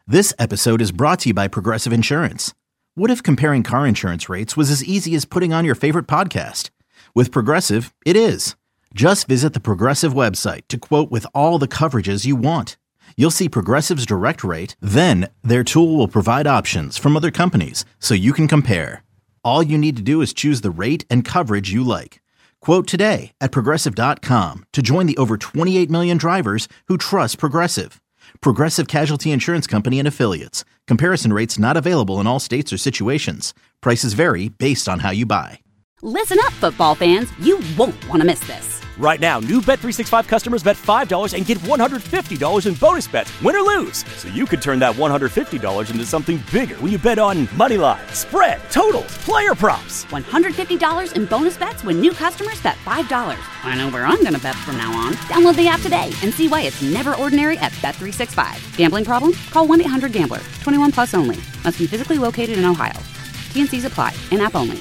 This episode is brought to you by Progressive Insurance. What if comparing car insurance rates was as easy as putting on your favorite podcast? With Progressive, it is. Just visit the Progressive website to quote with all the coverages you want. You'll see Progressive's direct rate, then their tool will provide options from other companies so you can compare. All you need to do is choose the rate and coverage you like. Quote today at Progressive.com to join the over 28 million drivers who trust Progressive. Progressive Casualty Insurance Company and Affiliates. Comparison rates not available in all states or situations. Prices vary based on how you buy. Listen up, football fans. You won't want to miss this. Right now, new Bet365 customers bet $5 and get $150 in bonus bets, win or lose. So you could turn that $150 into something bigger when you bet on money line, spread, totals, player props. $150 in bonus bets when new customers bet $5. I know where I'm going to bet from now on. Download the app today and see why it's never ordinary at Bet365. Gambling problem? Call 1-800-GAMBLER. 21 plus only. Must be physically located in Ohio. T&Cs apply. In-app only.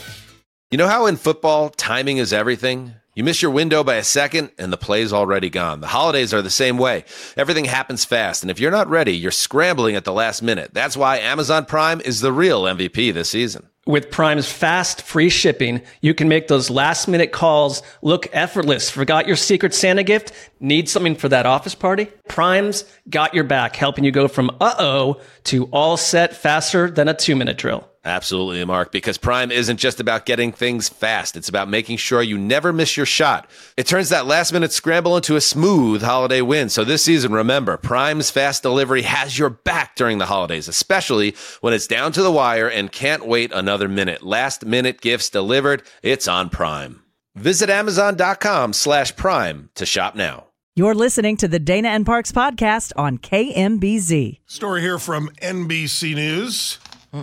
You know how in football, timing is everything? You miss your window by a second, and the play's already gone. The holidays are the same way. Everything happens fast, and if you're not ready, you're scrambling at the last minute. That's why Amazon Prime is the real MVP this season. With Prime's fast, free shipping, you can make those last-minute calls look effortless. Forgot your Secret Santa gift? Need something for that office party? Prime's got your back, helping you go from uh-oh to all set faster than a 2-minute drill. Absolutely, Mark, because Prime isn't just about getting things fast. It's about making sure you never miss your shot. It turns that last-minute scramble into a smooth holiday win. So this season, remember, Prime's fast delivery has your back during the holidays, especially when it's down to the wire and can't wait another minute. Last-minute gifts delivered, it's on Prime. Visit Amazon.com/Prime to shop now. You're listening to the Dana and Parks podcast on KMBZ. Story here from NBC News.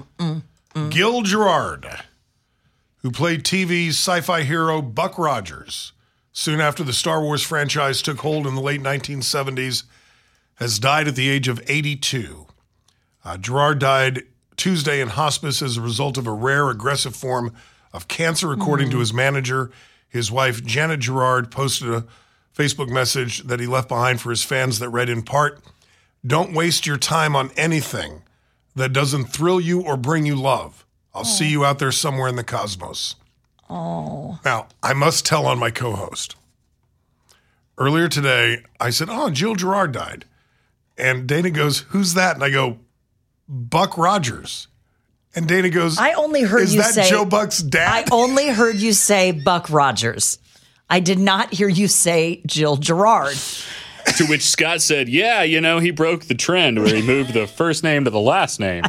Gil Gerard, who played TV's sci-fi hero Buck Rogers soon after the Star Wars franchise took hold in the late 1970s, has died at the age of 82. Gerard died Tuesday in hospice as a result of a rare aggressive form of cancer, according to his manager. His wife, Janet Gerard, posted a Facebook message that he left behind for his fans that read in part, "Don't waste your time on anything that doesn't thrill you or bring you love. I'll see you out there somewhere in the cosmos." Oh. Now, I must tell on my co-host. Earlier today, I said, Gil Gerard died. And Dana goes, "Who's that?" And I go, "Buck Rogers." And Dana goes, I only heard "Is you that say Joe Buck's dad?" I only heard you say Buck Rogers. I did not hear you say Gil Gerard. To which Scott said, "Yeah, he broke the trend where he moved the first name to the last name."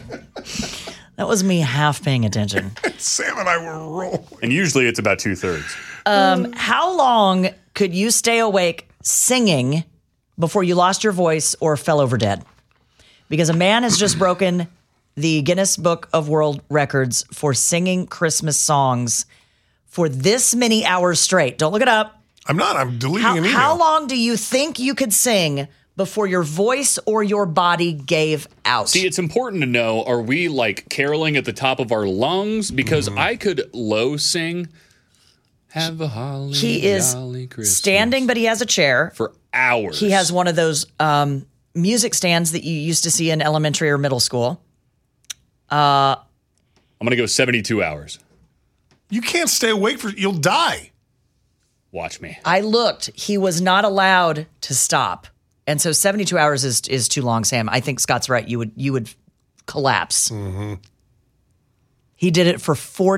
That was me half paying attention. Sam and I were rolling. And usually it's about 2/3. How long could you stay awake singing before you lost your voice or fell over dead? Because a man has just broken the Guinness Book of World Records for singing Christmas songs for this many hours straight. Don't look it up. I'm not. I'm deleting an email. How long do you think you could sing before your voice or your body gave out? See, it's important to know, are we caroling at the top of our lungs? Because I could low sing, "Have a holly He is jolly Christmas," standing, but he has a chair. for hours. He has one of those music stands that you used to see in elementary or middle school. I'm going to go 72 hours. You can't stay awake you'll die. Watch me. I looked. He was not allowed to stop. And so 72 hours is too long, Sam. I think Scott's right. You would collapse. Mm-hmm. He did it for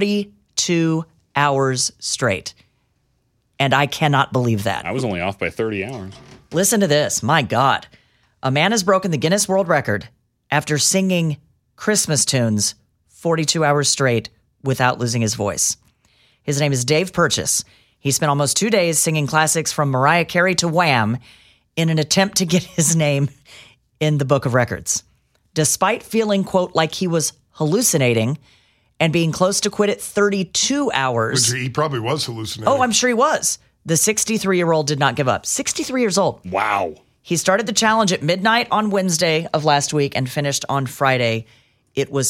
42 hours straight. And I cannot believe that. I was only off by 30 hours. Listen to this. My God. A man has broken the Guinness World Record after singing Christmas tunes 42 hours straight without losing his voice. His name is Dave Purchase. He spent almost 2 days singing classics from Mariah Carey to Wham in an attempt to get his name in the Book of Records. Despite feeling, quote, like he was hallucinating and being close to quit at 32 hours. Which he probably was hallucinating. Oh, I'm sure he was. The 63-year-old did not give up. 63 years old. Wow. He started the challenge at midnight on Wednesday of last week and finished on Friday. It was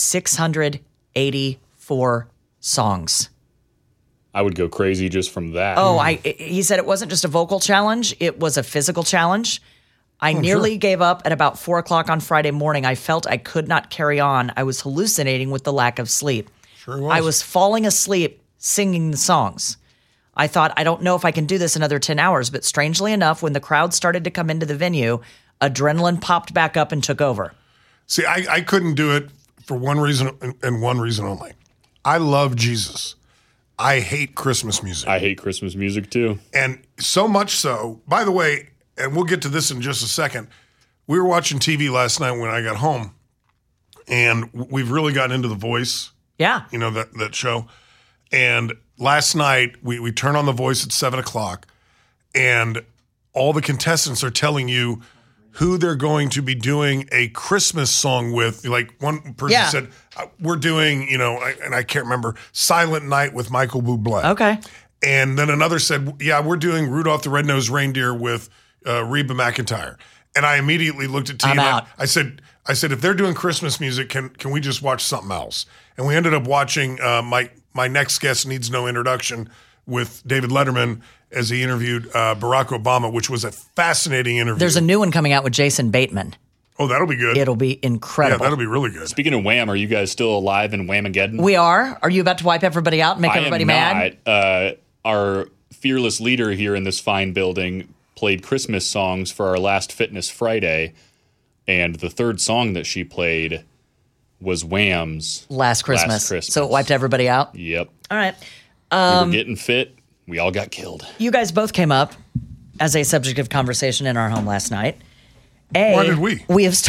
684 songs. I would go crazy just from that. Oh, he said it wasn't just a vocal challenge. It was a physical challenge. I nearly gave up at about 4 o'clock on Friday morning. I felt I could not carry on. I was hallucinating with the lack of sleep. Sure was. I was falling asleep singing the songs. I thought, I don't know if I can do this another 10 hours, but strangely enough, when the crowd started to come into the venue, adrenaline popped back up and took over. See, I couldn't do it for one reason and one reason only. I love Jesus. I hate Christmas music. I hate Christmas music too. And so much so, by the way, and we'll get to this in just a second, we were watching TV last night when I got home, and we've really gotten into The Voice. Yeah. You know, that show. And last night, we turn on The Voice at 7 o'clock, and all the contestants are telling you who they're going to be doing a Christmas song with. Like one person said, we're doing, and I can't remember, Silent Night with Michael Bublé. Okay. And then another said, we're doing Rudolph the Red-Nosed Reindeer with Reba McEntire. And I immediately looked at T I'm and out. I said, if they're doing Christmas music, can we just watch something else? And we ended up watching my next guest needs no introduction with David Letterman as he interviewed Barack Obama, which was a fascinating interview. There's a new one coming out with Jason Bateman. Oh, that'll be good. It'll be incredible. Yeah, that'll be really good. Speaking of Wham, are you guys still alive in Whamageddon? We are. Are you about to wipe everybody out and make everybody mad? Not. Our fearless leader here in this fine building played Christmas songs for our last Fitness Friday, and the third song that she played was Wham's Last Christmas. So it wiped everybody out? Yep. All right. We were getting fit. We all got killed. You guys both came up as a subject of conversation in our home last night. Why did we?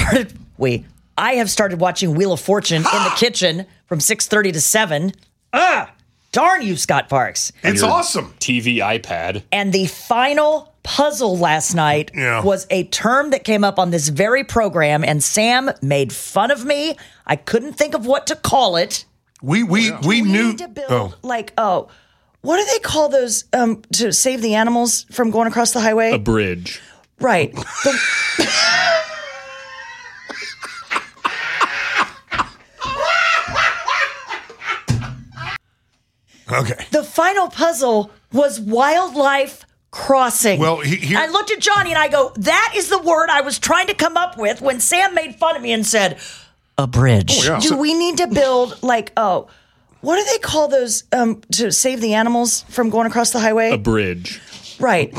I have started watching Wheel of Fortune in the kitchen from 6:30 to 7. Darn you, Scott Parks. It's awesome. TV iPad. And the final puzzle last night was a term that came up on this very program, and Sam made fun of me. I couldn't think of what to call it. We knew. Need to build, what do they call those to save the animals from going across the highway? A bridge. Right. Okay. The final puzzle was wildlife crossing. Well, I looked at Johnny and I go, that is the word I was trying to come up with when Sam made fun of me and said, a bridge. Oh, yeah. Do we need to build what do they call those to save the animals from going across the highway? A bridge. Right.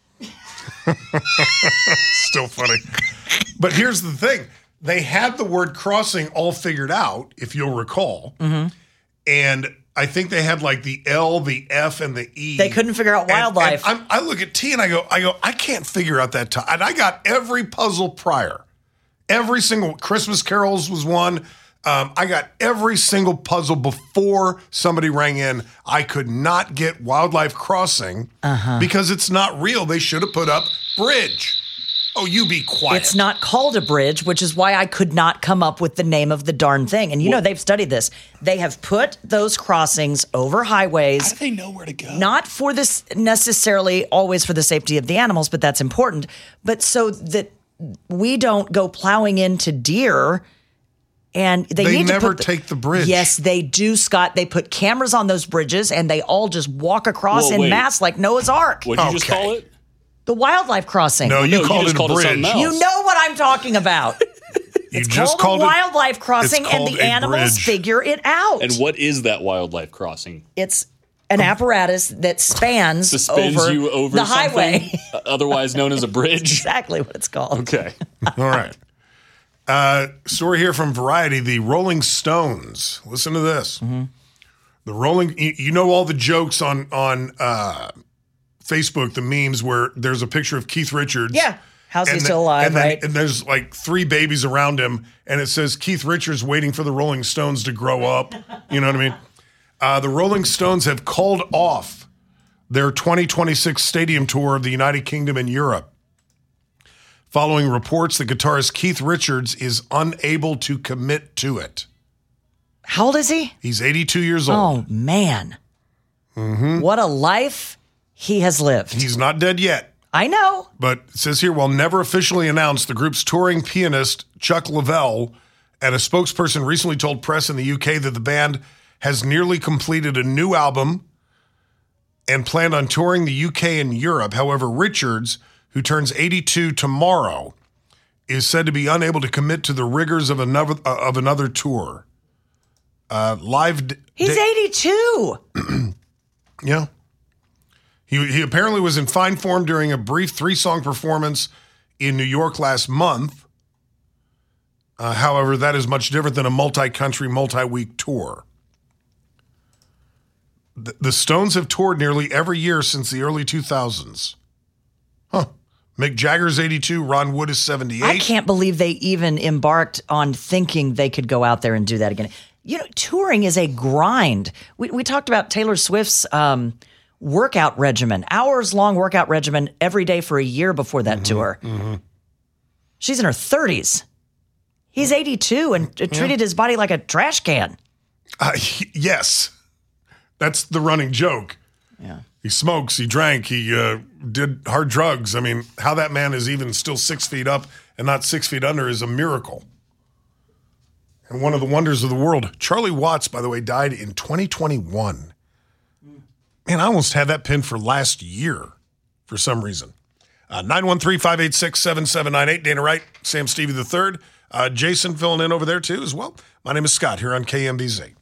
Still funny. But here's the thing. They had the word crossing all figured out, if you'll recall. Mm-hmm. And I think they had like the L, the F, and the E. They couldn't figure out wildlife. And I look at T and I go, I can't figure out that time. And I got every puzzle prior. Every single Christmas carols was one. I got every single puzzle before somebody rang in. I could not get wildlife crossing because it's not real. They should have put up bridge. Oh, you be quiet. It's not called a bridge, which is why I could not come up with the name of the darn thing. And know they've studied this. They have put those crossings over highways. How do they know where to go? Not for this necessarily always for the safety of the animals, but that's important. But so that we don't go plowing into deer. And they need never to take the bridge. Yes, they do, Scott. They put cameras on those bridges, and they all just walk across in mass like Noah's Ark. What did you just call it? The wildlife crossing. No, you called it a bridge. You know what I'm talking about. It's just called called a wildlife crossing, and the animals bridge. figure it out. And what is that wildlife crossing? It's an apparatus that spans you over the highway. Otherwise known as a bridge? Exactly what it's called. Okay. All right. Story here from Variety. The Rolling Stones. Listen to this. Mm-hmm. The Rolling. You know all the jokes on Facebook, the memes where there's a picture of Keith Richards. Yeah. How's he still alive, right? And there's like 3 babies around him, and it says Keith Richards waiting for the Rolling Stones to grow up. You know what I mean? The Rolling Stones have called off their 2026 stadium tour of the United Kingdom and Europe, following reports that guitarist Keith Richards is unable to commit to it. How old is he? He's 82 years old. Oh, man. Mm-hmm. What a life he has lived. He's not dead yet. I know. But it says here, while never officially announced, the group's touring pianist, Chuck Leavell, and a spokesperson recently told press in the UK that the band has nearly completed a new album and planned on touring the UK and Europe. However, Richards, who turns 82 tomorrow, is said to be unable to commit to the rigors of another tour. He's 82. Yeah. He apparently was in fine form during a brief 3-song performance in New York last month. However, that is much different than a multi-country, multi-week tour. The Stones have toured nearly every year since the early 2000s. Huh. Mick Jagger's 82, Ron Wood is 78. I can't believe they even embarked on thinking they could go out there and do that again. You know, touring is a grind. We talked about Taylor Swift's workout regimen, hours-long workout regimen every day for a year before that tour. Mm-hmm. She's in her 30s. He's 82 and treated his body like a trash can. Yes. That's the running joke. Yeah. He smokes, he drank, he did hard drugs. I mean, how that man is even still 6 feet up and not 6 feet under is a miracle. And one of the wonders of the world. Charlie Watts, by the way, died in 2021. Man, I almost had that pinned for last year for some reason. 913-586-7798. Dana Wright, Sam Stevie III. Jason filling in over there too as well. My name is Scott here on KMBZ.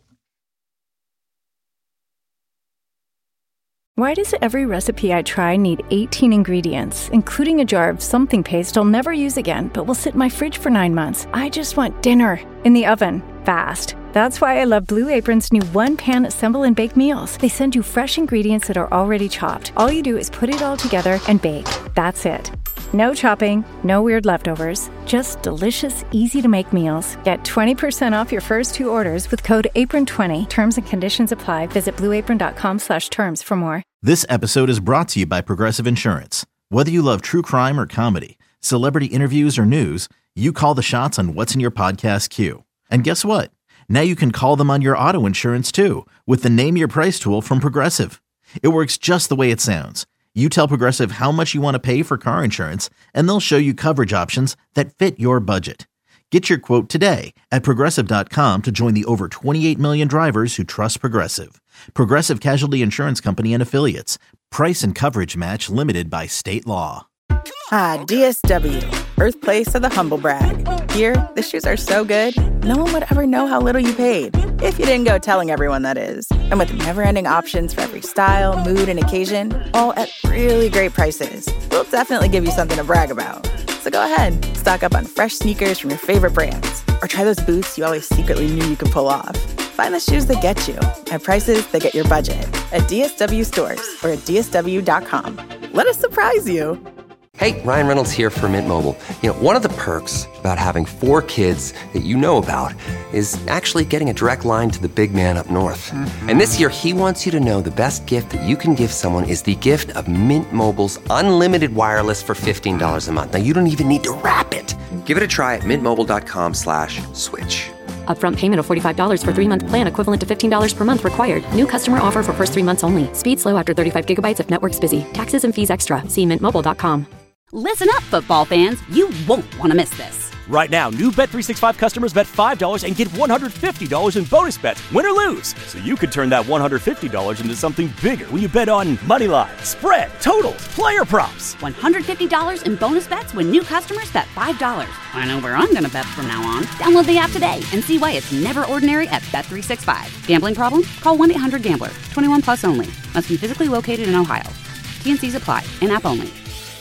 Why does every recipe I try need 18 ingredients, including a jar of something paste I'll never use again, but will sit in my fridge for 9 months? I just want dinner in the oven, fast. That's why I love Blue Apron's new one-pan assemble and bake meals. They send you fresh ingredients that are already chopped. All you do is put it all together and bake. That's it. No chopping, no weird leftovers, just delicious, easy-to-make meals. Get 20% off your first 2 orders with code APRON20. Terms and conditions apply. Visit blueapron.com/terms for more. This episode is brought to you by Progressive Insurance. Whether you love true crime or comedy, celebrity interviews or news, you call the shots on what's in your podcast queue. And guess what? Now you can call them on your auto insurance too with the Name Your Price tool from Progressive. It works just the way it sounds. You tell Progressive how much you want to pay for car insurance, and they'll show you coverage options that fit your budget. Get your quote today at Progressive.com to join the over 28 million drivers who trust Progressive. Progressive Casualty Insurance Company and Affiliates. Price and coverage match limited by state law. DSW, birthplace of the humble brag. Here, the shoes are so good, no one would ever know how little you paid. If you didn't go telling everyone, that is. And with never-ending options for every style, mood, and occasion, all at really great prices, we'll definitely give you something to brag about. So go ahead, stock up on fresh sneakers from your favorite brands, or try those boots you always secretly knew you could pull off. Find the shoes that get you at prices that get your budget at DSW stores or at DSW.com. Let us surprise you. Hey, Ryan Reynolds here for Mint Mobile. You know, one of the perks about having 4 kids that you know about is actually getting a direct line to the big man up north. Mm-hmm. And this year, he wants you to know the best gift that you can give someone is the gift of Mint Mobile's unlimited wireless for $15 a month. Now, you don't even need to wrap it. Give it a try at mintmobile.com/switch. Upfront payment of $45 for 3-month plan equivalent to $15 per month required. New customer offer for first 3 months only. Speed slow after 35 gigabytes if network's busy. Taxes and fees extra. See mintmobile.com. Listen up, football fans. You won't want to miss this. Right now, new Bet365 customers bet $5 and get $150 in bonus bets, win or lose. So you could turn that $150 into something bigger when you bet on moneyline, spread, totals, player props. $150 in bonus bets when new customers bet $5. I know where I'm going to bet from now on. Download the app today and see why it's never ordinary at Bet365. Gambling problem? Call 1-800-GAMBLER. 21 plus only. Must be physically located in Ohio. T&Cs apply. In-app only.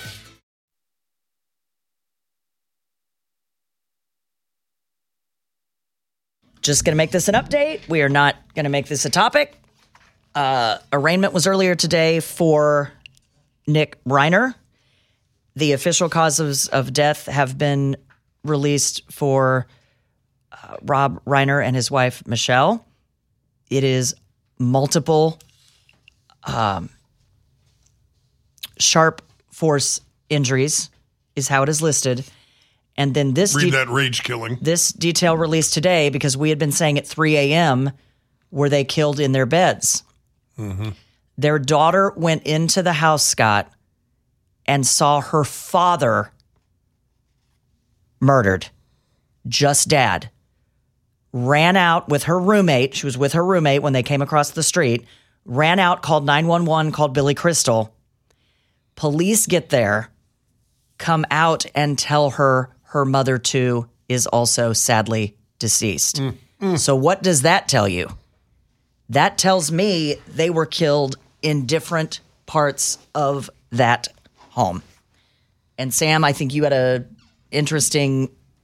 Just going to make this an update. We are not going to make this a topic. Arraignment was earlier today for Nick Reiner. The official causes of death have been released for Rob Reiner and his wife, Michelle. It is multiple sharp force injuries is how it is listed. And then this that rage killing. This detail released today because we had been saying at 3 a.m. were they killed in their beds. Mm-hmm. Their daughter went into the house, Scott, and saw her father murdered. Just dad. Ran out with her roommate. She was with her roommate when they came across the street. Ran out, called 911, called Billy Crystal. Police get there, come out and tell her her mother, too, is also sadly deceased. So what does that tell you? That tells me they were killed in different parts of that home. And Sam, I think you had a interesting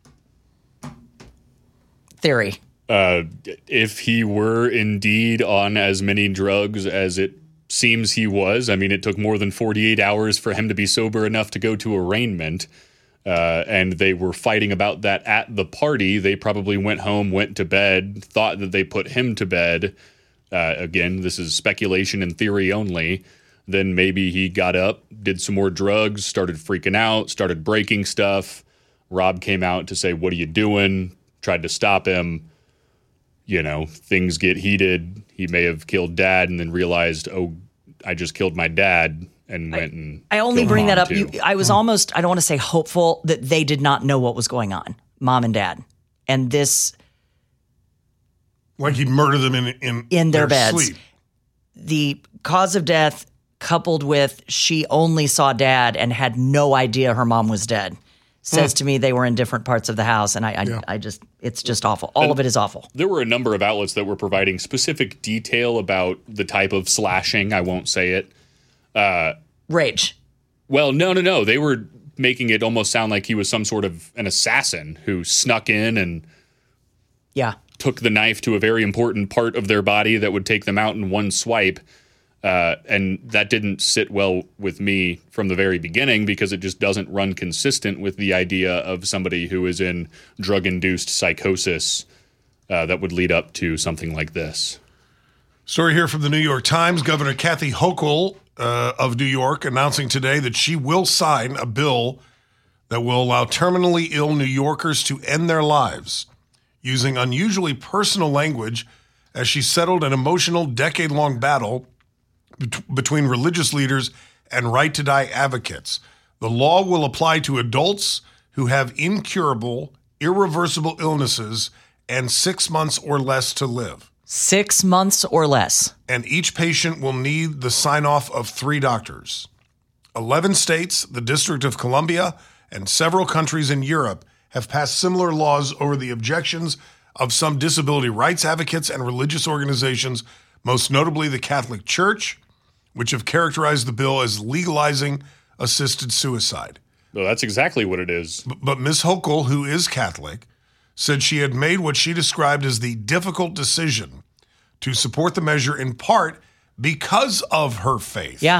theory. If he were indeed on as many drugs as it seems he was, I mean, it took more than 48 hours for him to be sober enough to go to arraignment. And they were fighting about that at the party. They probably went home, went to bed, thought that they put him to bed. Again, this is speculation and theory only. Then maybe he got up, did some more drugs, started freaking out, started breaking stuff. Rob came out to say, "What are you doing?" Tried to stop him. You know, things get heated. He may have killed Dad and then realized, "Oh, I just killed my dad." And went and I only killed bring Mom that up. too. I was almost, I don't want to say hopeful, that they did not know what was going on, Mom and Dad. And this... Like he murdered them in their beds. sleep. The cause of death coupled with she only saw Dad and had no idea her mom was dead says to me they were in different parts of the house. And I just, it's just awful. All of it is awful. There were a number of outlets that were providing specific detail about the type of slashing. I won't say it. Rage. Well, no. They were making it almost sound like he was some sort of an assassin who snuck in and took the knife to a very important part of their body that would take them out in one swipe. And that didn't sit well with me from the very beginning because it just doesn't run consistent with the idea of somebody who is in drug-induced psychosis that would lead up to something like this. Story here from the New York Times. Governor Kathy Hochul of New York announcing today that she will sign a bill that will allow terminally ill New Yorkers to end their lives using unusually personal language as she settled an emotional decade-long battle between religious leaders and right-to-die advocates. The law will apply to adults who have incurable, irreversible illnesses and 6 months or less to live. 6 months or less. And each patient will need the sign-off of 3 doctors. 11 states, the District of Columbia, and several countries in Europe have passed similar laws over the objections of some disability rights advocates and religious organizations, most notably the Catholic Church, which have characterized the bill as legalizing assisted suicide. Well, that's exactly what it is. But Ms. Hochul, who is Catholic, said she had made what she described as the difficult decision to support the measure in part because of her faith. Yeah.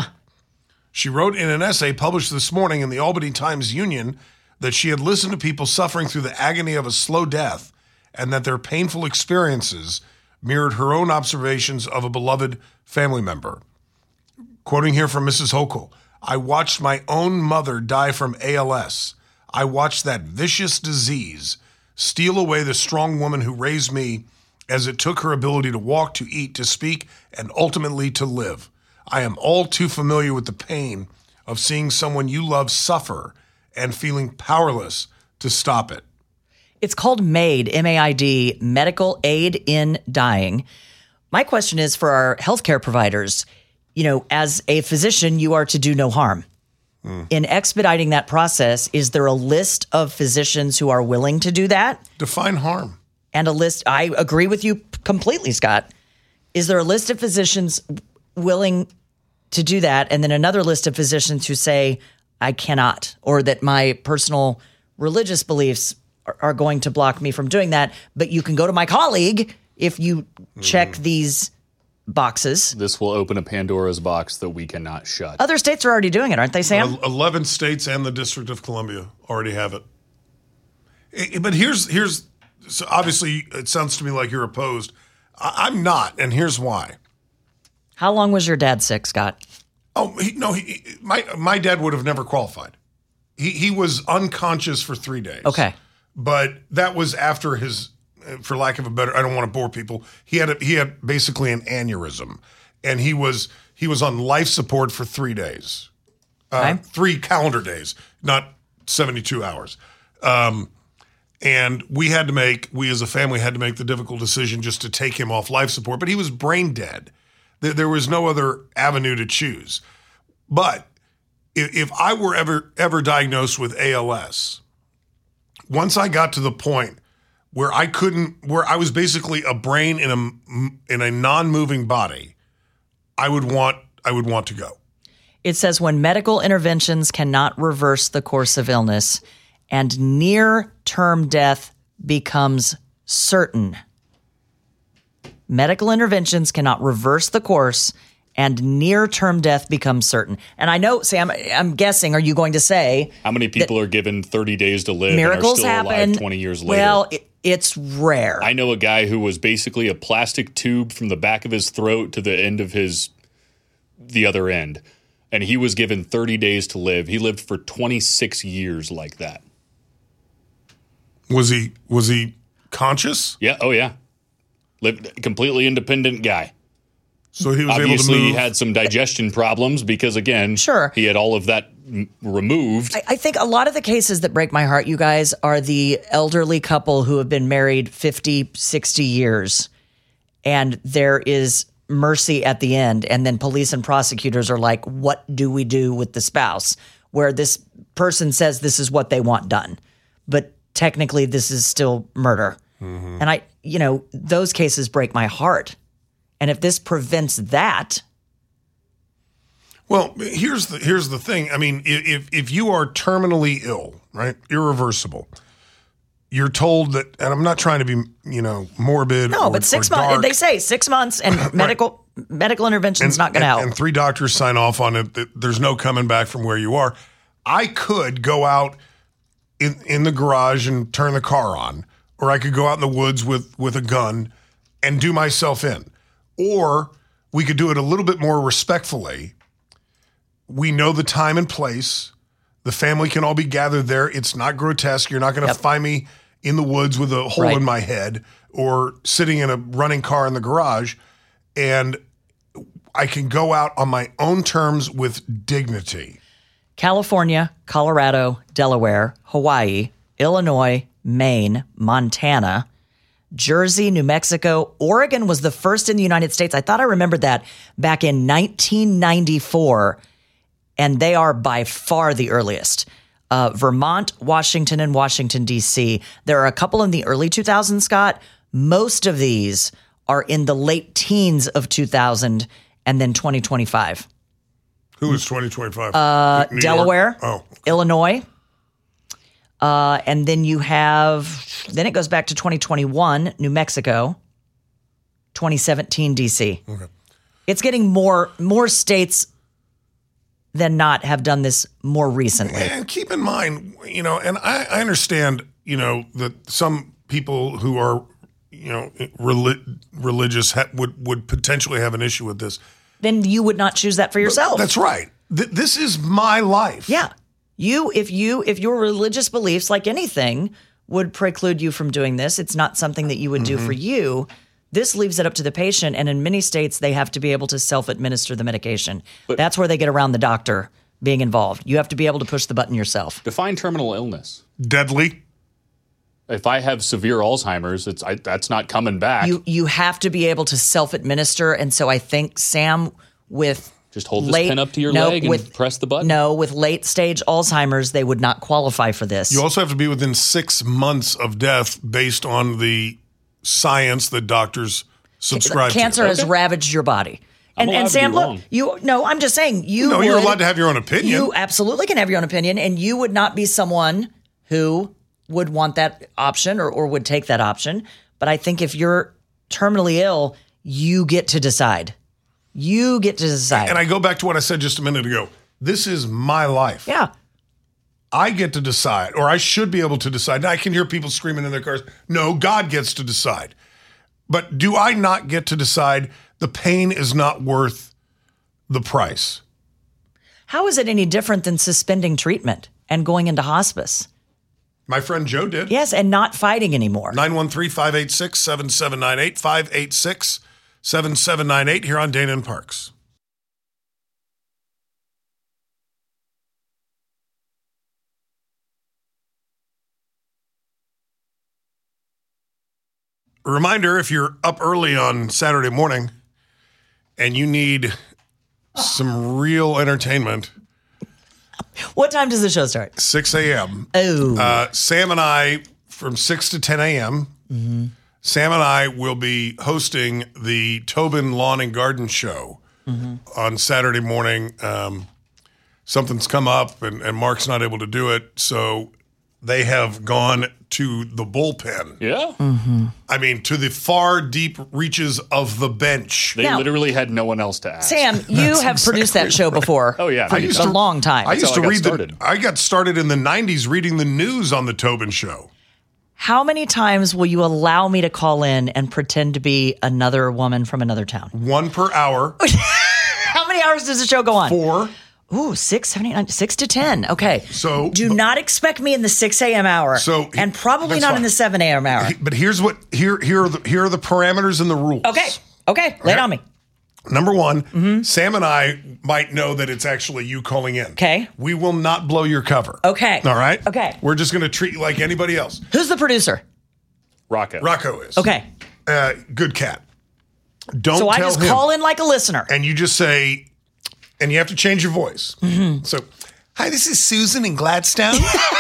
She wrote in an essay published this morning in the Albany Times-Union that she had listened to people suffering through the agony of a slow death and that their painful experiences mirrored her own observations of a beloved family member. Quoting here from Mrs. Hochul, "I watched my own mother die from ALS. I watched that vicious disease steal away the strong woman who raised me as it took her ability to walk, to eat, to speak, and ultimately to live. I am all too familiar with the pain of seeing someone you love suffer and feeling powerless to stop it." It's called MAID, M-A-I-D, Medical Aid in Dying. My question is for our healthcare providers, you know, as a physician, you are to do no harm. In expediting that process, is there a list of physicians who are willing to do that? Define harm. And a list, I agree with you completely, Scott. Is there a list of physicians willing to do that? And then another list of physicians who say, I cannot, or that my personal religious beliefs are going to block me from doing that. But you can go to my colleague if you check these boxes. This will open a Pandora's box that we cannot shut. Other states are already doing it, aren't they, Sam? 11 states and the District of Columbia already have it. But here's so obviously it sounds to me like you're opposed. I'm not, and here's why. How long was your dad sick, Scott? Oh, my dad would have never qualified. He was unconscious for 3 days. Okay. But that was after his, for lack of a better, I don't want to bore people. He had basically an aneurysm, and he was on life support for 3 days, 3 calendar days, not 72 hours. And we as a family had to make the difficult decision just to take him off life support. But he was brain dead. There was no other avenue to choose. But if I were ever diagnosed with ALS, once I got to the point where I was basically a brain in a non-moving body, I would want to go. It says when medical interventions cannot reverse the course of illness and near-term death becomes certain. Medical interventions cannot reverse the course and near-term death becomes certain. And I know, Sam, I'm guessing, are you going to say... How many people are given 30 days to live miracles and are still happen, alive 20 years later? Well, it's rare. I know a guy who was basically a plastic tube from the back of his throat to the end of the other end. And he was given 30 days to live. He lived for 26 years like that. Was he conscious? Yeah. Oh, yeah. Lived completely independent guy. So he was Obviously, able to move. he had some digestion problems because, again, Sure. he had all of that removed. I think a lot of the cases that break my heart, you guys, are the elderly couple who have been married 50, 60 years, and there is mercy at the end, and then police and prosecutors are like, what do we do with the spouse? Where this person says this is what they want done, but technically this is still murder. Mm-hmm. And those cases break my heart. And if this prevents that... Well, here's the thing. I mean, if you are terminally ill, right, irreversible, you're told that, and I'm not trying to be, morbid. No, but 6 months. They say 6 months, and medical intervention is not going to help. And 3 doctors sign off on it. That there's no coming back from where you are. I could go out in the garage and turn the car on, or I could go out in the woods with a gun and do myself in. Or we could do it a little bit more respectfully. We know the time and place. The family can all be gathered there. It's not grotesque. You're not going to find me in the woods with a hole in my head or sitting in a running car in the garage. And I can go out on my own terms with dignity. California, Colorado, Delaware, Hawaii, Illinois, Maine, Montana, Jersey, New Mexico, Oregon was the first in the United States. I thought I remembered that back in 1994, and they are by far the earliest. Vermont, Washington, and Washington, D.C. There are a couple in the early 2000s, Scott. Most of these are in the late teens of 2000 and then 2025. Who is 2025? Delaware, okay. Illinois. And then then it goes back to 2021, New Mexico, 2017, D.C. Okay. It's getting more states than not have done this more recently. And keep in mind, and I understand, that some people who are, religious would potentially have an issue with this. Then you would not choose that for yourself. That's right. This is my life. Yeah. If your religious beliefs, like anything, would preclude you from doing this, it's not something that you would do for you. This leaves it up to the patient, and in many states, they have to be able to self-administer the medication. But that's where they get around the doctor being involved. You have to be able to push the button yourself. Define terminal illness. Deadly. If I have severe Alzheimer's, that's not coming back. You have to be able to self-administer, and so I think, Sam, with... Just hold this pen up to your leg and press the button? No, with late-stage Alzheimer's, they would not qualify for this. You also have to be within 6 months of death based on the science that doctors subscribe to. Cancer has ravaged your body. And Sam, look, I'm just saying you're allowed to have your own opinion. You absolutely can have your own opinion, and you would not be someone who would want that option or would take that option. But I think if you're terminally ill, you get to decide. You get to decide. And I go back to what I said just a minute ago. This is my life. Yeah. I get to decide, or I should be able to decide. Now, I can hear people screaming in their cars, no, God gets to decide. But do I not get to decide the pain is not worth the price? How is it any different than suspending treatment and going into hospice? My friend Joe did. Yes, and not fighting anymore. 913-586-7798, 586-7798 here on Dana and Parks. A reminder, if you're up early on Saturday morning and you need some real entertainment, What time does the show start? 6 a.m. Oh. Sam and I, from 6 to 10 a.m., Sam and I will be hosting the Tobin Lawn and Garden Show on Saturday morning. Something's come up, and Mark's not able to do it, so they have gone to the bullpen. Yeah. I mean, to the far deep reaches of the bench. They literally had no one else to ask. Sam, you have produced that show before. Oh, yeah. For a long time. I got started in the 90s reading the news on the Tobin Show. How many times will you allow me to call in and pretend to be another woman from another town? 1 per hour. How many hours does the show go on? 4. Ooh, 6, 7, 8, 9, 6 to 10. Okay. So do not expect me in the 6 a.m. hour. And probably not in the 7 a.m. hour. But here's what here are the parameters and the rules. Okay. Lay it on me. Number 1, Sam and I might know that it's actually you calling in. Okay. We will not blow your cover. Okay. All right? Okay. We're just going to treat you like anybody else. Who's the producer? Rocco. Rocco is. Okay. Good cat. Don't so tell I just him. call in like a listener. And you just say, and you have to change your voice. So, hi, this is Susan in Gladstone.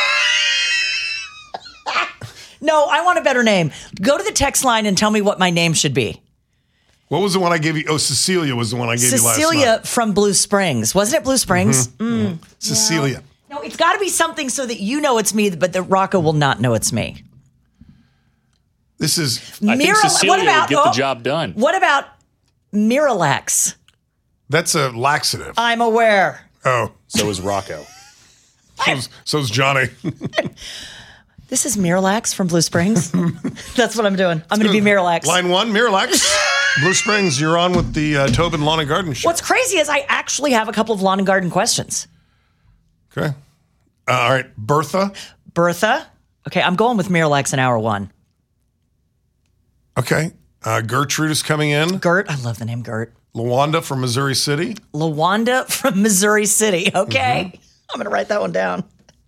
No, I want a better name. Go to the text line and tell me what my name should be. What was the one I gave you? Oh, Cecilia was the one I gave you last night. Cecilia from Blue Springs. Wasn't it Blue Springs? Cecilia. No, it's got to be something so that you know it's me, but that Rocco will not know it's me. This is... I think Cecilia would get the job done. What about Miralax? That's a laxative. I'm aware. Oh. So is Rocco. So's Johnny. This is Miralax from Blue Springs. That's what I'm doing. I'm going to be Miralax. Line 1, Miralax. Blue Springs, you're on with the Tobin Lawn and Garden Show. What's crazy is I actually have a couple of lawn and garden questions. Okay. All right. Bertha. Okay, I'm going with Miralax in hour 1. Okay. Gertrude is coming in. Gert. I love the name Gert. LaWanda from Missouri City. LaWanda from Missouri City. Okay. I'm going to write that one down.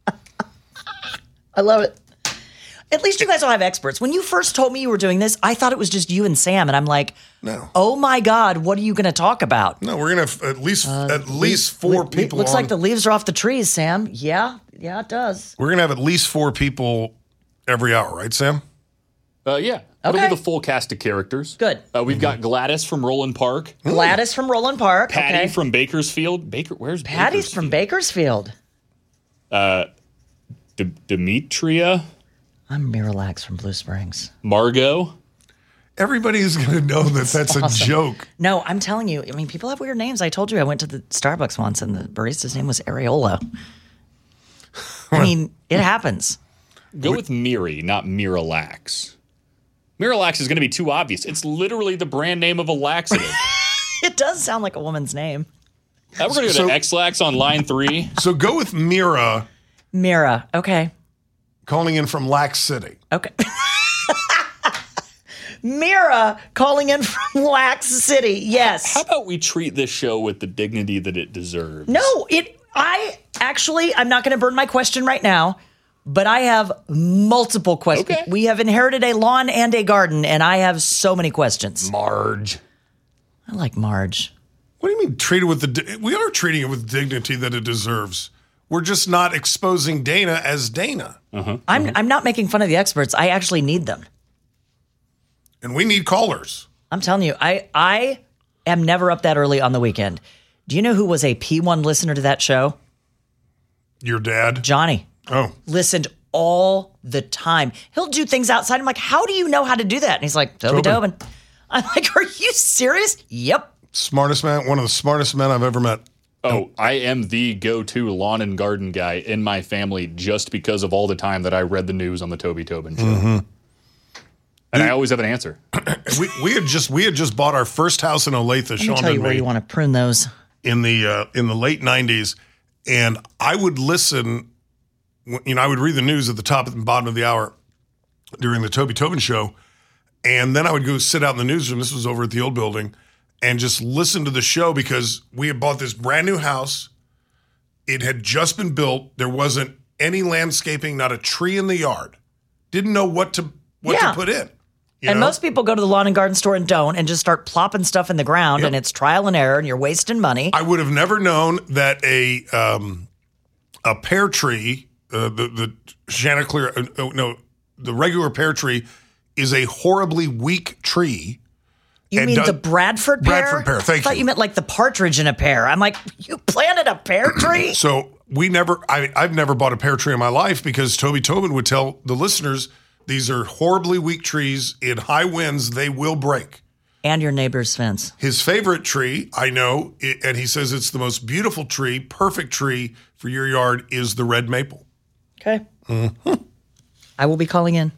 I love it. At least you guys all have experts. When you first told me you were doing this, I thought it was just you and Sam, and I'm like, no. Oh my God, what are you going to talk about? No, we're going to have at least 4 people. Looks like the leaves are off the trees, Sam. Yeah, it does. We're going to have at least 4 people every hour, right, Sam? Yeah. It'll be the full cast of characters. Good. We've got Gladys from Roland Park. Gladys from Roland Park. Patty from Bakersfield. Where's Patty's from Bakersfield. Demetria. I'm Miralax from Blue Springs. Margot. Everybody's going to know that that's awesome. A joke. No, I'm telling you. I mean, people have weird names. I told you I went to the Starbucks once and the barista's name was Areola. I mean, it happens. Go with Miri, not Miralax. Miralax is going to be too obvious. It's literally the brand name of a laxative. It does sound like a woman's name. We're going to go to X-Lax on line 3. So go with Mira. Mira, okay. Calling in from Lax City. Okay. Mira calling in from Lax City. Yes. How about we treat this show with the dignity that it deserves? No, I'm not going to burn my question right now, but I have multiple questions. Okay. We have inherited a lawn and a garden, and I have so many questions. Marge. I like Marge. What do you mean treat it with we are treating it with dignity that it deserves. We're just not exposing Dana as Dana. I'm not making fun of the experts. I actually need them. And we need callers. I'm telling you, I am never up that early on the weekend. Do you know who was a P1 listener to that show? Your dad? Johnny. Oh. Listened all the time. He'll do things outside. I'm like, how do you know how to do that? And he's like, Tobin. I'm like, are you serious? Yep. Smartest man, one of the smartest men I've ever met. Oh, I am the go-to lawn and garden guy in my family just because of all the time that I read the news on the Toby Tobin show. And I always have an answer. we had just bought our first house in Olathe. Let me tell you where you want to prune those. In the late 90s, and I would listen. I would read the news at the top and bottom of the hour during the Toby Tobin show, and then I would go sit out in the newsroom. This was over at the old building, and just listen to the show because we had bought this brand new house. It had just been built. There wasn't any landscaping, not a tree in the yard. Didn't know what to put in. And most people go to the lawn and garden store and don't and just start plopping stuff in the ground, and it's trial and error, and you're wasting money. I would have never known that a a pear tree, the Chanticleer, the regular pear tree is a horribly weak tree. You mean the Bradford pear? Bradford pear, thank you. I thought you meant like the partridge in a pear. I'm like, you planted a pear tree? So I've never bought a pear tree in my life because Toby Tobin would tell the listeners these are horribly weak trees. In high winds, they will break. And your neighbor's fence. His favorite tree, I know, and he says it's the most beautiful tree, perfect tree for your yard, is the red maple. Okay. I will be calling in.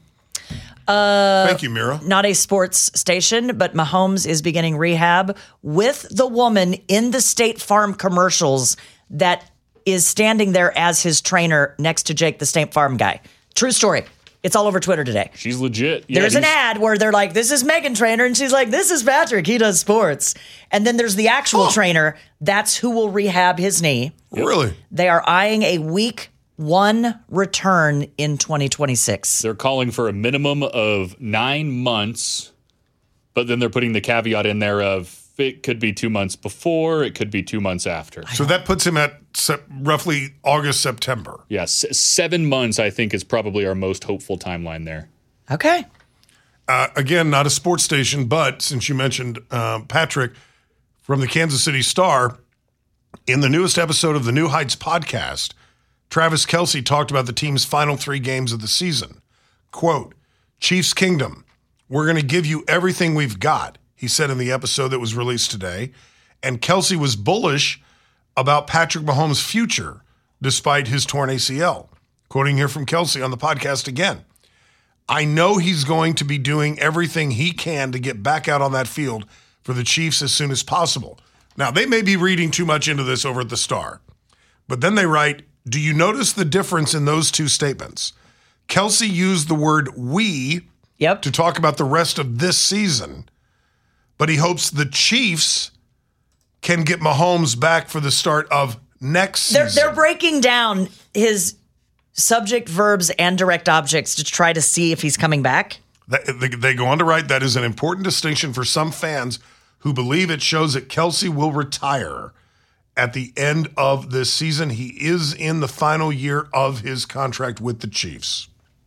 Thank you, Mira. Not a sports station, but Mahomes is beginning rehab with the woman in the State Farm commercials that is standing there as his trainer next to Jake, the State Farm guy. True story. It's all over Twitter today. She's legit. Yeah, there's an ad where they're like, this is Megan Trainer, and she's like, this is Patrick. He does sports. And then there's the actual trainer. That's who will rehab his knee. Really? They are eyeing a week 1 return in 2026. They're calling for a minimum of 9 months, but then they're putting the caveat in there of it could be 2 months before, it could be 2 months after. So that puts him at roughly August, September. Yes, 7 months I think is probably our most hopeful timeline there. Okay. Again, not a sports station, but since you mentioned Patrick, from the Kansas City Star, in the newest episode of the New Heights podcast, Travis Kelce talked about the team's final 3 games of the season. Quote, Chiefs Kingdom, we're going to give you everything we've got, he said in the episode that was released today. And Kelce was bullish about Patrick Mahomes' future despite his torn ACL. Quoting here from Kelce on the podcast again. I know he's going to be doing everything he can to get back out on that field for the Chiefs as soon as possible. Now, they may be reading too much into this over at the Star, but then they write, do you notice the difference in those two statements? Kelce used the word we to talk about the rest of this season, but he hopes the Chiefs can get Mahomes back for the start of next season. They're breaking down his subject, verbs, and direct objects to try to see if he's coming back. They go on to write, that is an important distinction for some fans who believe it shows that Kelce will retire at the end of this season. He is in the final year of his contract with the Chiefs.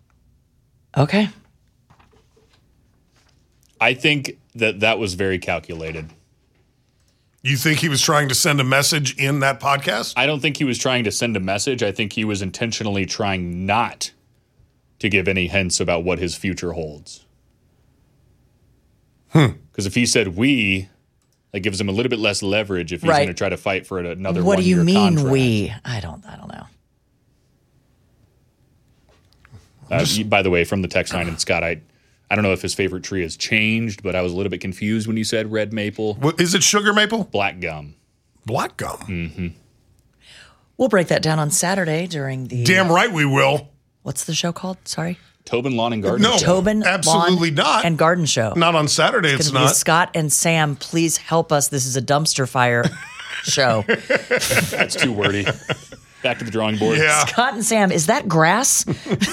Okay. I think that was very calculated. You think he was trying to send a message in that podcast? I don't think he was trying to send a message. I think he was intentionally trying not to give any hints about what his future holds. Because if he said we, that gives him a little bit less leverage if he's going to try to fight for another 1-year contract. What do you mean we? I don't know. By the way, from the text line, and Scott, I don't know if his favorite tree has changed, but I was a little bit confused when you said red maple. What, is it sugar maple? Black gum. Black gum? Mm-hmm. We'll break that down on Saturday during the... Damn right we will. What's the show called? Sorry? Tobin Lawn and Garden No, Show. Tobin absolutely Lawn not. and Garden Show. Not on Saturday, it's gonna be not. Scott and Sam, please help us. This is a dumpster fire show. That's too wordy. Back to the drawing board. Yeah. Scott and Sam, is that grass?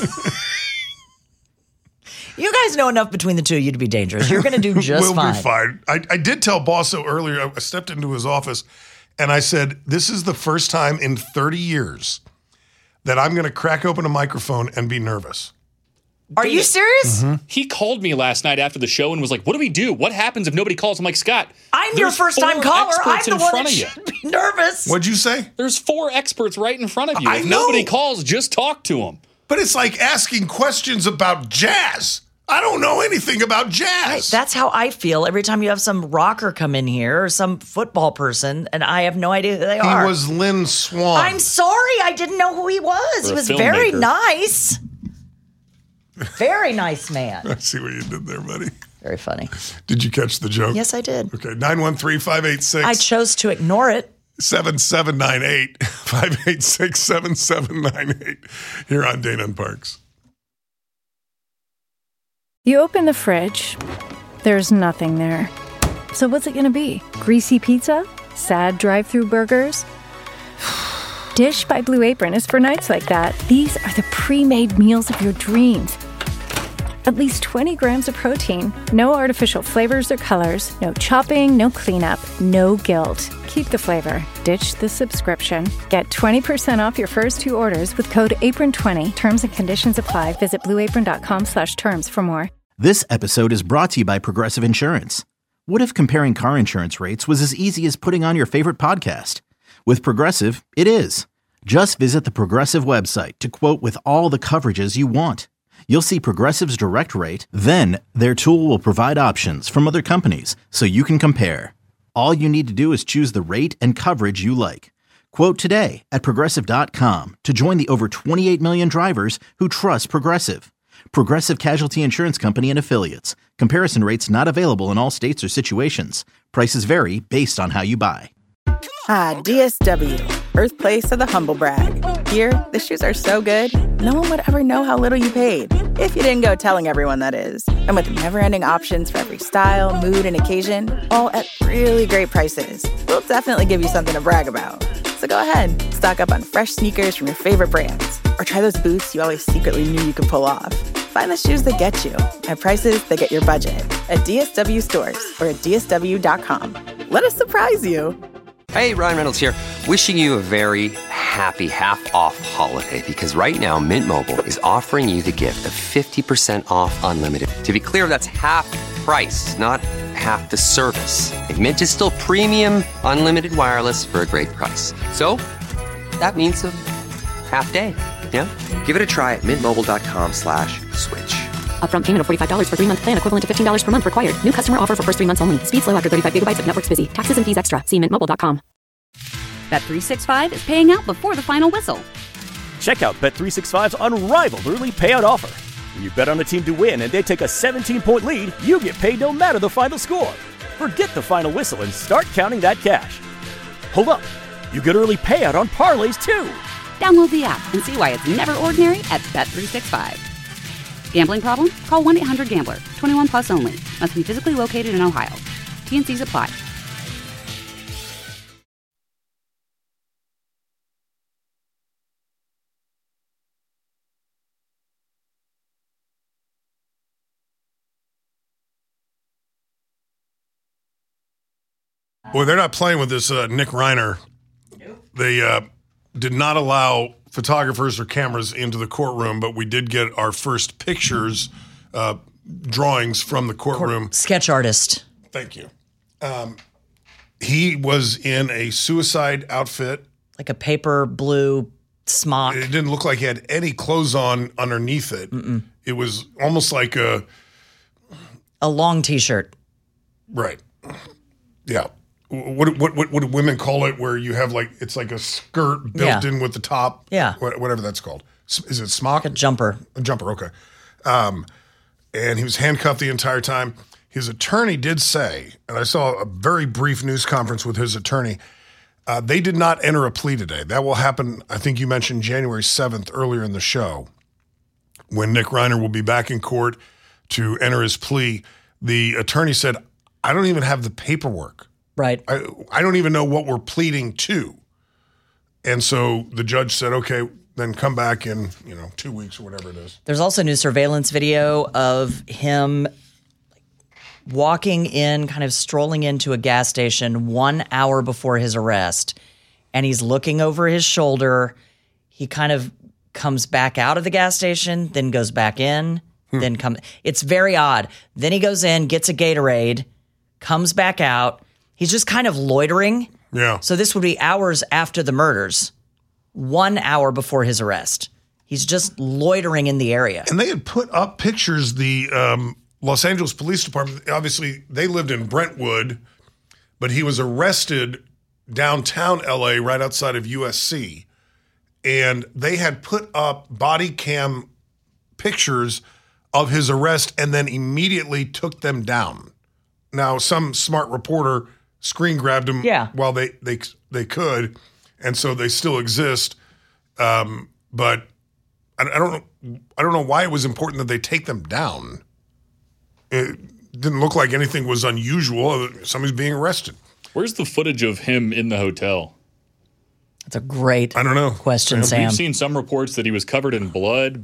You guys know enough between the two of you to be dangerous. You're going to do just we'll fine. Be fine. I did tell Bosso earlier, I stepped into his office and I said, this is the first time in 30 years that I'm going to crack open a microphone and be nervous. Are you serious? Mm-hmm. He called me last night after the show and was like, what do we do? What happens if nobody calls? I'm like, Scott, I'm your first-time caller. I'm the one that you. should be nervous. What'd you say? There's 4 experts right in front of you. I If know. nobody calls, just talk to them. But it's like asking questions about jazz. I don't know anything about jazz. Right, that's how I feel every time you have some rocker come in here or some football person, and I have no idea who they are. He was Lynn Swan. I'm sorry, I didn't know who he was. He Or a was very filmmaker. nice. Very nice man. I see what you did there, buddy. Very funny. Did you catch the joke? Yes, I did. Okay, 913-586. I chose to ignore it. 7798 586-7798 here on Dana and Parks. You open the fridge, there's nothing there. So what's it going to be? Greasy pizza? Sad drive-thru burgers? Dish by Blue Apron is for nights like that. These are the pre-made meals of your dreams. At least 20 grams of protein. No artificial flavors or colors. No chopping, no cleanup, no guilt. Keep the flavor. Ditch the subscription. Get 20% off your first 2 orders with code APRON20. Terms and conditions apply. Visit blueapron.com/terms for more. This episode is brought to you by Progressive Insurance. What if comparing car insurance rates was as easy as putting on your favorite podcast? With Progressive, it is. Just visit the Progressive website to quote with all the coverages you want. You'll see Progressive's direct rate, then their tool will provide options from other companies so you can compare. All you need to do is choose the rate and coverage you like. Quote today at Progressive.com to join the over 28 million drivers who trust Progressive. Progressive Casualty Insurance Company and Affiliates. Comparison rates not available in all states or situations. Prices vary based on how you buy. DSW, birthplace of the humble brag. Here, the shoes are so good, no one would ever know how little you paid. If you didn't go telling everyone, that is. And with never-ending options for every style, mood, and occasion, all at really great prices, we'll definitely give you something to brag about. So go ahead, stock up on fresh sneakers from your favorite brands, or try those boots you always secretly knew you could pull off. Find the shoes that get you at prices that get your budget at DSW stores or at DSW.com. Let us surprise you. Hey, Ryan Reynolds here, wishing you a very happy half-off holiday, because right now Mint Mobile is offering you the gift of 50% off unlimited. To be clear, that's half price, not half the service. And Mint is still premium unlimited wireless for a great price. So that means a half day. Yeah? Give it a try at mintmobile.com/switch. Upfront payment of $45 for 3-month plan, equivalent to $15 per month required. New customer offer for first 3 months only. Speed slow after 35 gigabytes if network's busy. Taxes and fees extra. See mintmobile.com. Bet365 is paying out before the final whistle. Check out Bet365's unrivaled early payout offer. When you bet on a team to win and they take a 17-point lead, you get paid no matter the final score. Forget the final whistle and start counting that cash. Hold up. You get early payout on parlays, too. Download the app and see why it's never ordinary at Bet365. Gambling problem? Call 1-800-GAMBLER. 21 plus only. Must be physically located in Ohio. T&Cs apply. Boy, they're not playing with this Nick Reiner. They did not allow photographers or cameras into the courtroom, but we did get our first pictures, drawings from the courtroom. Sketch artist. Thank you. He was in a suicide outfit. Like a paper blue smock. It didn't look like he had any clothes on underneath it. Mm-mm. It was almost like a long T-shirt. Right. Yeah. What do women call it where you have it's like a skirt built in with the top? Yeah. Whatever that's called. Is it smock? A jumper. A jumper, okay. And he was handcuffed the entire time. His attorney did say, and I saw a very brief news conference with his attorney, they did not enter a plea today. That will happen, I think you mentioned January 7th earlier in the show, when Nick Reiner will be back in court to enter his plea. The attorney said, I don't even have the paperwork. Right. I don't even know what we're pleading to. And so the judge said, okay, then come back in, 2 weeks or whatever it is. There's also new surveillance video of him walking in, kind of strolling into a gas station 1 hour before his arrest. And he's looking over his shoulder. He kind of comes back out of the gas station, then goes back in, then it's very odd. Then he goes in, gets a Gatorade, comes back out. He's just kind of loitering. Yeah. So this would be hours after the murders, 1 hour before his arrest. He's just loitering in the area. And they had put up pictures, the Los Angeles Police Department, obviously they lived in Brentwood, but he was arrested downtown LA right outside of USC. And they had put up body cam pictures of his arrest and then immediately took them down. Now, some smart reporter screen grabbed them while they could, and so they still exist. But I don't know why it was important that they take them down. It didn't look like anything was unusual. Somebody's being arrested. Where's the footage of him in the hotel? That's a great question, Sam. We've seen some reports that he was covered in blood, but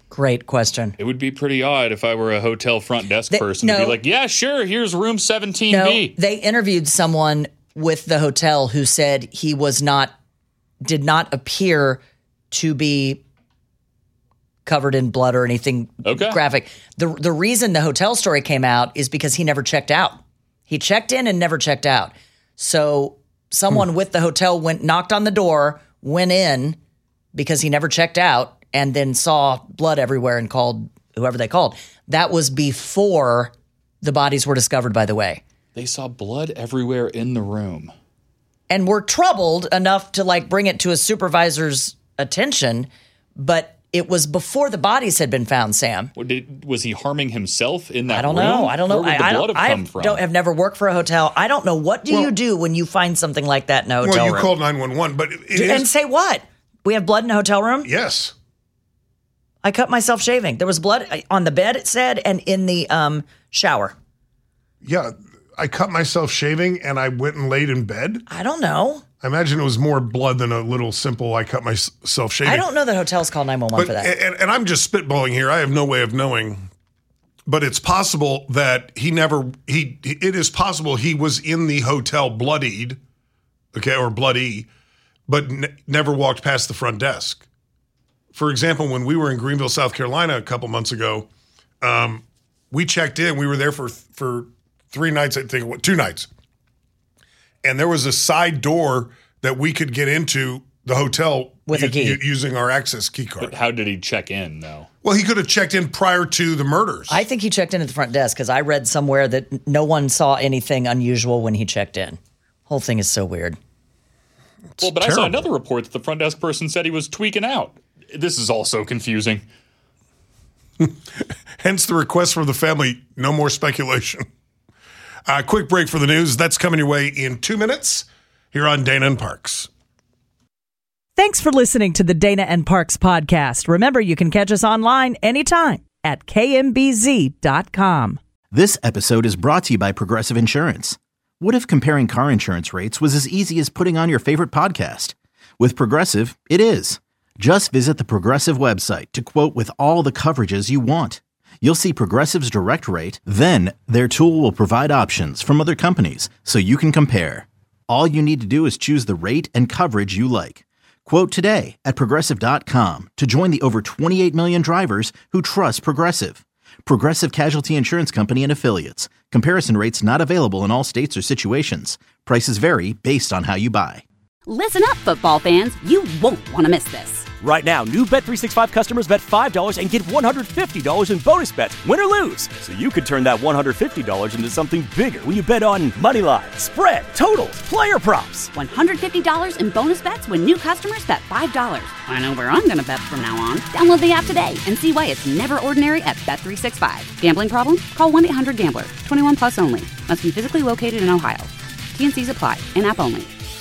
Great question. It would be pretty odd if I were a hotel front desk person to be like, yeah, sure, here's room 17B. No, they interviewed someone with the hotel who said he did not appear to be covered in blood or anything graphic. The reason the hotel story came out is because he never checked out. He checked in and never checked out. So someone with the hotel knocked on the door, went in because he never checked out, and then saw blood everywhere and called whoever they called. That was before the bodies were discovered, by the way. They saw blood everywhere in the room. And were troubled enough to bring it to a supervisor's attention, but it was before the bodies had been found, Sam. Was he harming himself in that room? I don't know. Where would the blood have come from? I've never worked for a hotel. I don't know. What do you do when you find something like that in a hotel room? Well, you called 911, but And say what? We have blood in a hotel room? Yes. I cut myself shaving. There was blood on the bed, it said, and in the shower. Yeah, I cut myself shaving and I went and laid in bed. I don't know. I imagine it was more blood than a little simple I cut myself shaving. I don't know that hotels call 911 for that. And I'm just spitballing here. I have no way of knowing. But it's possible that it is possible he was in the hotel bloodied, or bloody, but never walked past the front desk. For example, when we were in Greenville, South Carolina a couple months ago, we checked in. We were there for 3 nights, I think, 2 nights. And there was a side door that we could get into the hotel with a key using our access key card. But how did he check in, though? Well, he could have checked in prior to the murders. I think he checked in at the front desk because I read somewhere that no one saw anything unusual when he checked in. Whole thing is so weird. But terrible. I saw another report that the front desk person said he was tweaking out. This is all so confusing. Hence the request from the family, no more speculation. Quick break for the news. That's coming your way in 2 minutes here on Dana and Parks. Thanks for listening to the Dana and Parks podcast. Remember, you can catch us online anytime at kmbz.com. This episode is brought to you by Progressive Insurance. What if comparing car insurance rates was as easy as putting on your favorite podcast? With Progressive, it is. Just visit the Progressive website to quote with all the coverages you want. You'll see Progressive's direct rate, then their tool will provide options from other companies so you can compare. All you need to do is choose the rate and coverage you like. Quote today at Progressive.com to join the over 28 million drivers who trust Progressive. Progressive Casualty Insurance Company and Affiliates. Comparison rates not available in all states or situations. Prices vary based on how you buy. Listen up, football fans. You won't want to miss this. Right now, new Bet365 customers bet $5 and get $150 in bonus bets, win or lose. So you could turn that $150 into something bigger when you bet on moneyline, spread, totals, player props. $150 in bonus bets when new customers bet $5. I know where I'm going to bet from now on. Download the app today and see why it's never ordinary at Bet365. Gambling problem? Call 1-800-GAMBLER. 21 plus only. Must be physically located in Ohio. T&Cs apply. In-app only.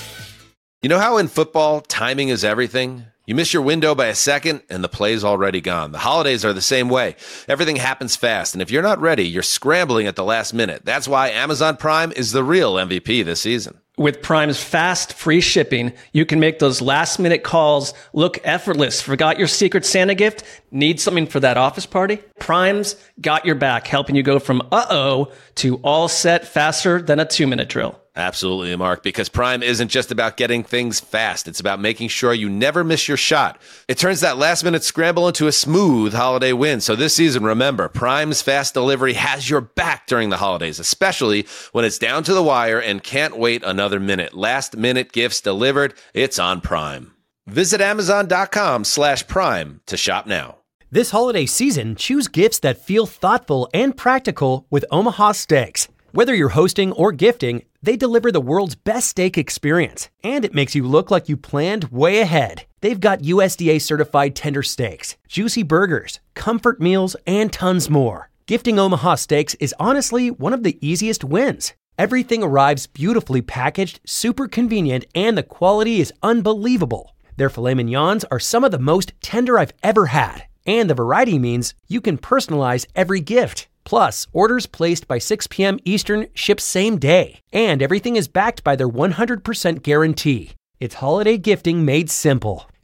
You know how in football, timing is everything? You miss your window by a second, and the play's already gone. The holidays are the same way. Everything happens fast, and if you're not ready, you're scrambling at the last minute. That's why Amazon Prime is the real MVP this season. With Prime's fast, free shipping, you can make those last-minute calls look effortless. Forgot your Secret Santa gift? Need something for that office party? Prime's got your back, helping you go from uh-oh to all set faster than a 2-minute drill. Absolutely, Mark, because Prime isn't just about getting things fast. It's about making sure you never miss your shot. It turns that last-minute scramble into a smooth holiday win. So this season, remember, Prime's fast delivery has your back during the holidays, especially when it's down to the wire and can't wait another minute. Last-minute gifts delivered, it's on Prime. Visit Amazon.com/Prime to shop now. This holiday season, choose gifts that feel thoughtful and practical with Omaha Steaks. Whether you're hosting or gifting, they deliver the world's best steak experience, and it makes you look like you planned way ahead. They've got USDA certified tender steaks, juicy burgers, comfort meals, and tons more. Gifting Omaha Steaks is honestly one of the easiest wins. Everything arrives beautifully packaged, super convenient, and the quality is unbelievable. Their filet mignons are some of the most tender I've ever had, and the variety means you can personalize every gift. Plus, orders placed by 6 p.m. Eastern ship same day, and everything is backed by their 100% guarantee. It's holiday gifting made simple.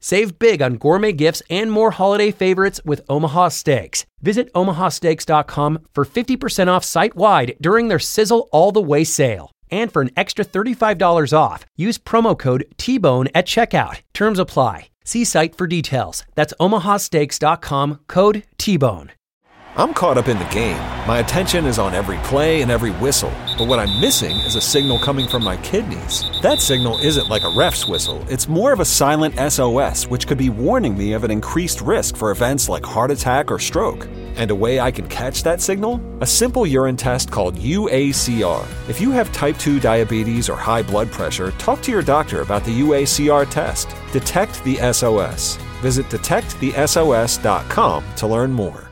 Save big on gourmet gifts and more holiday favorites with Omaha Steaks. Visit omahasteaks.com for 50% off site-wide during their Sizzle All the Way sale. And for an extra $35 off, use promo code TBONE at checkout. Terms apply. See site for details. That's omahasteaks.com, code TBONE. I'm caught up in the game. My attention is on every play and every whistle. But what I'm missing is a signal coming from my kidneys. That signal isn't like a ref's whistle. It's more of a silent SOS, which could be warning me of an increased risk for events like heart attack or stroke. And a way I can catch that signal? A simple urine test called UACR. If you have type 2 diabetes or high blood pressure, talk to your doctor about the UACR test. Detect the SOS. Visit detectthesos.com to learn more.